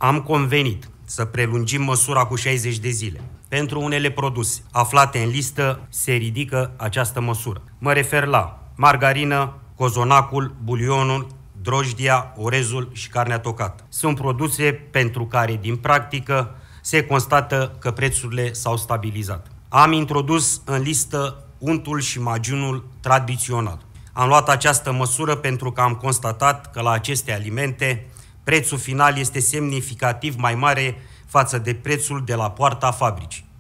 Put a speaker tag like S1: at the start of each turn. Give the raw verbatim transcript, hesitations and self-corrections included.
S1: am convenit să prelungim măsura cu șaizeci de zile. Pentru unele produse aflate în listă se ridică această măsură. Mă refer la margarină, cozonacul, bulionul, drojdia, orezul și carnea tocată. Sunt produse pentru care, din practică, se constată că prețurile s-au stabilizat. Am introdus în listă untul și magiunul tradițional. Am luat această măsură pentru că am constatat că la aceste alimente prețul final este semnificativ mai mare față de prețul de la poarta fabricii.